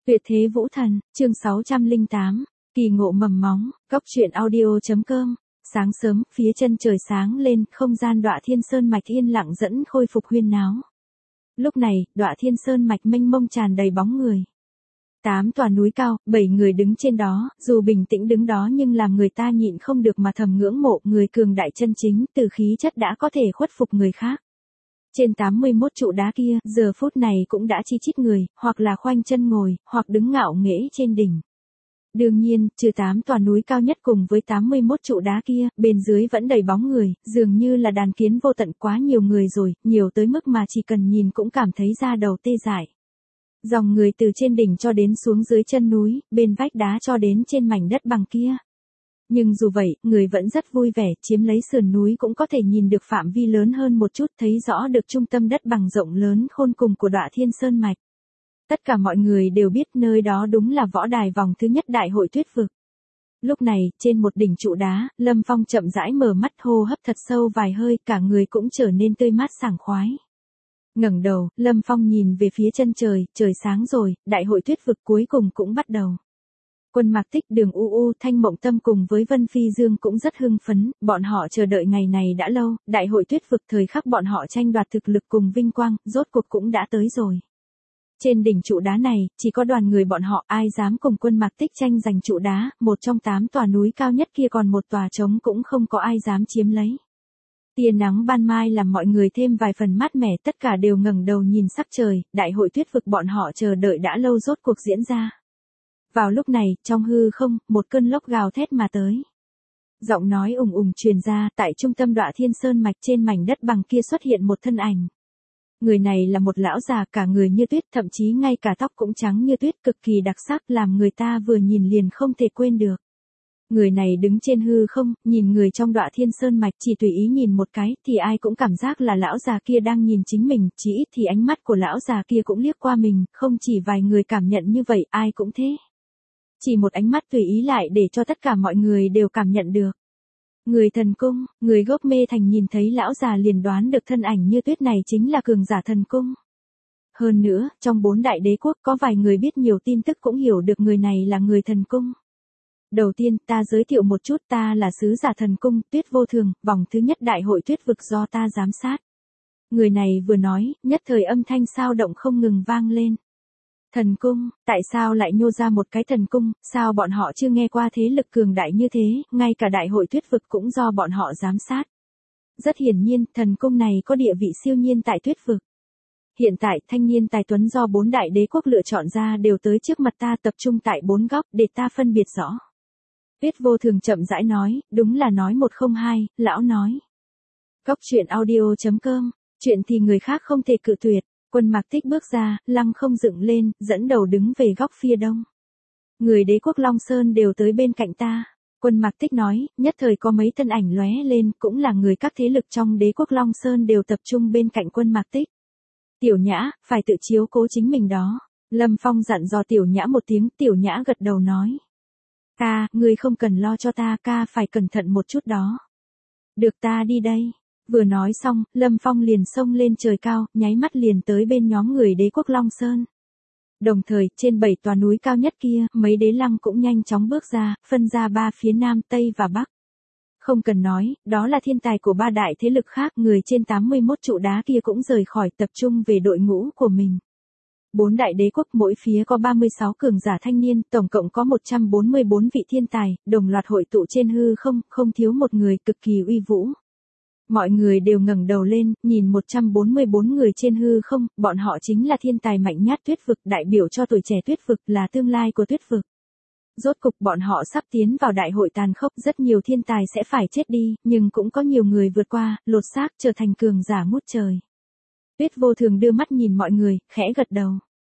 Tuyệt thế vũ thần, chương 608, kỳ ngộ mầm móng, góc truyện audio.com. Sáng sớm, phía chân trời sáng lên, không gian Đọa Thiên Sơn mạch yên lặng dẫn khôi phục huyên náo. Lúc này, Đọa Thiên Sơn mạch mênh mông tràn đầy bóng người. 8 tòa núi cao, 7 người đứng trên đó, dù bình tĩnh đứng đó nhưng làm người ta nhịn không được mà thầm ngưỡng mộ người cường đại chân chính, từ khí chất đã có thể khuất phục người khác. Trên 81 trụ đá kia, giờ phút này cũng đã chi chít người, hoặc là khoanh chân ngồi, hoặc đứng ngạo nghễ trên đỉnh. Đương nhiên, trừ 8 tòa núi cao nhất cùng với 81 trụ đá kia, bên dưới vẫn đầy bóng người, dường như là đàn kiến vô tận, quá nhiều người rồi, nhiều tới mức mà chỉ cần nhìn cũng cảm thấy da đầu tê dại. Dòng người từ trên đỉnh cho đến xuống dưới chân núi, bên vách đá cho đến trên mảnh đất bằng kia. Nhưng dù vậy, người vẫn rất vui vẻ, chiếm lấy sườn núi cũng có thể nhìn được phạm vi lớn hơn một chút, thấy rõ được trung tâm đất bằng rộng lớn khôn cùng của Đọa Thiên Sơn mạch. Tất cả mọi người đều biết nơi đó đúng là võ đài vòng thứ nhất đại hội tuyết vực. Lúc này, trên một đỉnh trụ đá, Lâm Phong chậm rãi mở mắt, hô hấp thật sâu vài hơi, cả người cũng trở nên tươi mát sảng khoái. Ngẩng đầu, Lâm Phong nhìn về phía chân trời, trời sáng rồi, đại hội tuyết vực cuối cùng cũng bắt đầu. Quân Mạc Tích, Đường U, Thanh Mộng Tâm cùng với Vân Phi Dương cũng rất hưng phấn, bọn họ chờ đợi ngày này đã lâu, đại hội tuyết vực thời khắc bọn họ tranh đoạt thực lực cùng vinh quang, rốt cuộc cũng đã tới rồi. Trên đỉnh trụ đá này, chỉ có đoàn người bọn họ, ai dám cùng Quân Mạc Tích tranh giành trụ đá, một trong 8 tòa núi cao nhất kia còn một tòa trống cũng không có ai dám chiếm lấy. Tia nắng ban mai làm mọi người thêm vài phần mát mẻ, tất cả đều ngẩng đầu nhìn sắc trời, đại hội tuyết vực bọn họ chờ đợi đã lâu rốt cuộc diễn ra. Vào lúc này, trong hư không, một cơn lốc gào thét mà tới. Giọng nói ùng ùng truyền ra, tại trung tâm Đọa Thiên Sơn mạch trên mảnh đất bằng kia xuất hiện một thân ảnh. Người này là một lão già, cả người như tuyết, thậm chí ngay cả tóc cũng trắng như tuyết, cực kỳ đặc sắc, làm người ta vừa nhìn liền không thể quên được. Người này đứng trên hư không, nhìn người trong Đọa Thiên Sơn mạch, chỉ tùy ý nhìn một cái, thì ai cũng cảm giác là lão già kia đang nhìn chính mình, chỉ ít thì ánh mắt của lão già kia cũng liếc qua mình, không chỉ vài người cảm nhận như vậy, ai cũng thế. Chỉ một ánh mắt tùy ý lại để cho tất cả mọi người đều cảm nhận được. Người thần cung, người gốc Mê Thành nhìn thấy lão già liền đoán được thân ảnh như tuyết này chính là cường giả thần cung. Hơn nữa, trong 4 đại đế quốc có vài người biết nhiều tin tức cũng hiểu được người này là người thần cung. Đầu tiên, ta giới thiệu một chút, ta là sứ giả thần cung, Tuyết Vô Thường, vòng thứ nhất đại hội tuyết vực do ta giám sát. Người này vừa nói, nhất thời âm thanh sao động không ngừng vang lên. Thần cung, tại sao lại nhô ra một cái thần cung, sao bọn họ chưa nghe qua thế lực cường đại như thế, ngay cả đại hội tuyết vực cũng do bọn họ giám sát. Rất hiển nhiên, thần cung này có địa vị siêu nhiên tại tuyết vực. Hiện tại, thanh niên tài tuấn do 4 đại đế quốc lựa chọn ra đều tới trước mặt ta, tập trung tại 4 góc, để ta phân biệt rõ. Tuyết Vô Thường chậm rãi nói, đúng là nói 102, lão nói. Góc truyện audio.com, chuyện thì người khác không thể cự tuyệt. Quân Mạc Tích bước ra, lăng không dựng lên, dẫn đầu đứng về góc phía đông. Người đế quốc Long Sơn đều tới bên cạnh ta. Quân Mạc Tích nói, nhất thời có mấy thân ảnh lóe lên, cũng là người các thế lực trong đế quốc Long Sơn đều tập trung bên cạnh Quân Mạc Tích. Tiểu Nhã, phải tự chiếu cố chính mình đó. Lâm Phong dặn dò Tiểu Nhã một tiếng, Tiểu Nhã gật đầu nói. Ca, ngươi không cần lo cho ta, ca phải cẩn thận một chút đó. Được, ta đi đây. Vừa nói xong, Lâm Phong liền xông lên trời cao, nháy mắt liền tới bên nhóm người đế quốc Long Sơn. Đồng thời, trên 7 tòa núi cao nhất kia, mấy đế lăng cũng nhanh chóng bước ra, phân ra 3 phía Nam, Tây và Bắc. Không cần nói, đó là thiên tài của 3 đại thế lực khác, người trên 81 trụ đá kia cũng rời khỏi, tập trung về đội ngũ của mình. 4 đại đế quốc mỗi phía có 36 cường giả thanh niên, tổng cộng có 144 vị thiên tài, đồng loạt hội tụ trên hư không, không thiếu một người, cực kỳ uy vũ. Mọi người đều ngẩng đầu lên, nhìn 144 người trên hư không, bọn họ chính là thiên tài mạnh nhất tuyết vực, đại biểu cho tuổi trẻ tuyết vực, là tương lai của tuyết vực. Rốt cục bọn họ sắp tiến vào đại hội tàn khốc, rất nhiều thiên tài sẽ phải chết đi, nhưng cũng có nhiều người vượt qua, lột xác trở thành cường giả ngút trời. Tuyết Vô Thường đưa mắt nhìn mọi người, khẽ gật đầu.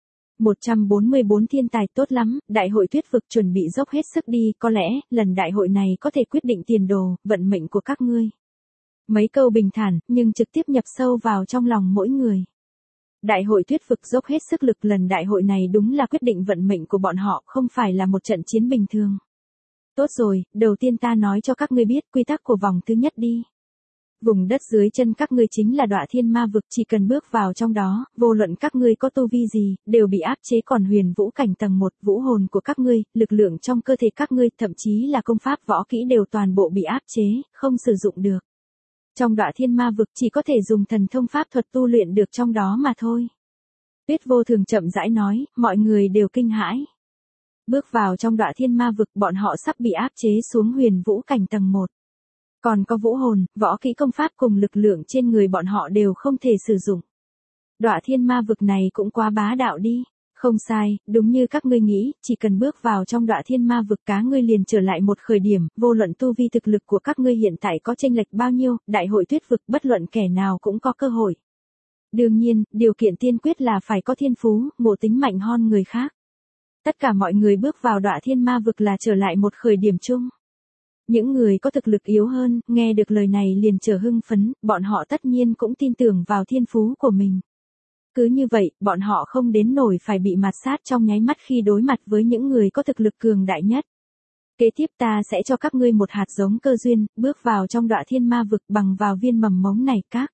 144 thiên tài tốt lắm, đại hội tuyết vực chuẩn bị dốc hết sức đi, có lẽ, lần đại hội này có thể quyết định tiền đồ, vận mệnh của các ngươi. Mấy câu bình thản, nhưng trực tiếp nhập sâu vào trong lòng mỗi người. Đại hội tuyết vực dốc hết sức lực, lần đại hội này đúng là quyết định vận mệnh của bọn họ, không phải là một trận chiến bình thường. Tốt rồi, đầu tiên ta nói cho các ngươi biết quy tắc của vòng thứ nhất đi. Vùng đất dưới chân các ngươi chính là Đọa Thiên Ma vực, chỉ cần bước vào trong đó, vô luận các ngươi có tu vi gì, đều bị áp chế, còn huyền vũ cảnh tầng 1, vũ hồn của các ngươi, lực lượng trong cơ thể các ngươi, thậm chí là công pháp võ kỹ đều toàn bộ bị áp chế, không sử dụng được. Trong Đọa Thiên Ma vực chỉ có thể dùng thần thông pháp thuật tu luyện được trong đó mà thôi. Tuyết Vô Thường chậm rãi nói, mọi người đều kinh hãi. Bước vào trong Đọa Thiên Ma vực, bọn họ sắp bị áp chế xuống huyền vũ cảnh tầng 1. Còn có vũ hồn, võ kỹ, công pháp cùng lực lượng trên người bọn họ đều không thể sử dụng. Đọa Thiên Ma vực này cũng quá bá đạo đi. Không sai, đúng như các ngươi nghĩ, chỉ cần bước vào trong Đọa Thiên Ma vực, cá ngươi liền trở lại một khởi điểm, vô luận tu vi thực lực của các ngươi hiện tại có chênh lệch bao nhiêu, đại hội tuyết vực bất luận kẻ nào cũng có cơ hội. Đương nhiên, điều kiện tiên quyết là phải có thiên phú, ngộ tính mạnh hơn người khác. Tất cả mọi người bước vào Đọa Thiên Ma vực là trở lại một khởi điểm chung. Những người có thực lực yếu hơn, nghe được lời này liền trở hưng phấn, bọn họ tất nhiên cũng tin tưởng vào thiên phú của mình. Cứ như vậy, bọn họ không đến nổi phải bị mạt sát trong nháy mắt khi đối mặt với những người có thực lực cường đại nhất. Kế tiếp ta sẽ cho các ngươi một hạt giống cơ duyên, bước vào trong Đọa Thiên Ma vực bằng vào viên mầm mống này các.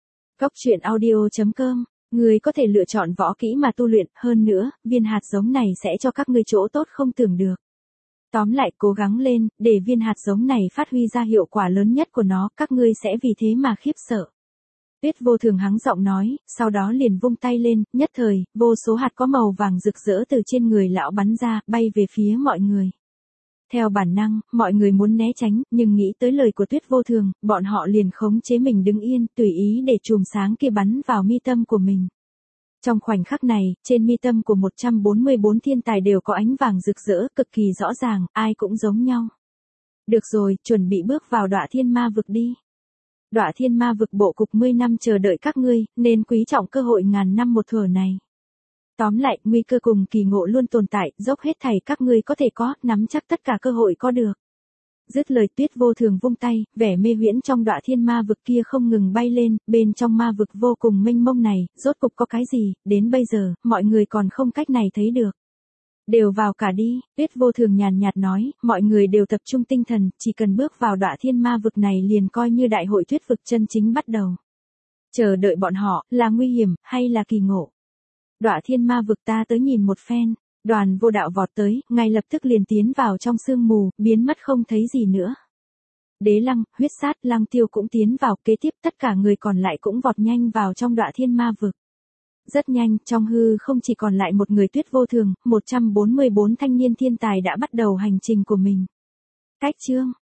Goctruyện.audio.com, người có thể lựa chọn võ kỹ mà tu luyện, hơn nữa, viên hạt giống này sẽ cho các ngươi chỗ tốt không tưởng được. Tóm lại, cố gắng lên, để viên hạt giống này phát huy ra hiệu quả lớn nhất của nó, các ngươi sẽ vì thế mà khiếp sợ. Tuyết Vô Thường hắng giọng nói, sau đó liền vung tay lên, nhất thời, vô số hạt có màu vàng rực rỡ từ trên người lão bắn ra, bay về phía mọi người. Theo bản năng, mọi người muốn né tránh, nhưng nghĩ tới lời của Tuyết Vô Thường, bọn họ liền khống chế mình đứng yên, tùy ý để chùm sáng kia bắn vào mi tâm của mình. Trong khoảnh khắc này, trên mi tâm của 144 thiên tài đều có ánh vàng rực rỡ, cực kỳ rõ ràng, ai cũng giống nhau. Được rồi, chuẩn bị bước vào Đọa Thiên Ma vực đi. Đọa Thiên Ma vực bộ cục 10 năm chờ đợi các ngươi, nên quý trọng cơ hội ngàn năm một thở này. Tóm lại, nguy cơ cùng kỳ ngộ luôn tồn tại, dốc hết thảy các ngươi có thể có, nắm chắc tất cả cơ hội có được. Dứt lời, Tuyết Vô Thường vung tay, vẻ mê huyễn trong Đọa Thiên Ma vực kia không ngừng bay lên, bên trong ma vực vô cùng mênh mông này, rốt cục có cái gì, đến bây giờ, mọi người còn không cách này thấy được. Đều vào cả đi, Tuyết Vô Thường nhàn nhạt nói, mọi người đều tập trung tinh thần, chỉ cần bước vào Đọa Thiên Ma vực này liền coi như đại hội tuyết vực chân chính bắt đầu. Chờ đợi bọn họ, là nguy hiểm, hay là kỳ ngộ? Đọa Thiên Ma vực ta tới nhìn một phen. Đoàn Vô Đạo vọt tới, ngay lập tức liền tiến vào trong sương mù, biến mất không thấy gì nữa. Đế Lăng, Huyết Sát, Lăng Tiêu cũng tiến vào, kế tiếp tất cả người còn lại cũng vọt nhanh vào trong Đọa Thiên Ma vực. Rất nhanh, trong hư không chỉ còn lại một người Tuyết Vô Thường, 144 thanh niên thiên tài đã bắt đầu hành trình của mình. Cách chương